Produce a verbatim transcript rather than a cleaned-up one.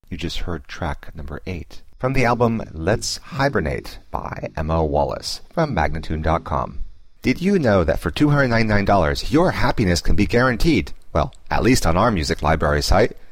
You just heard track number eight from the album Let's Hibernate by Emma Wallace from Magnatune dot com. Did you know that for two hundred ninety-nine dollars your happiness can be guaranteed? Well, at least on our music library site.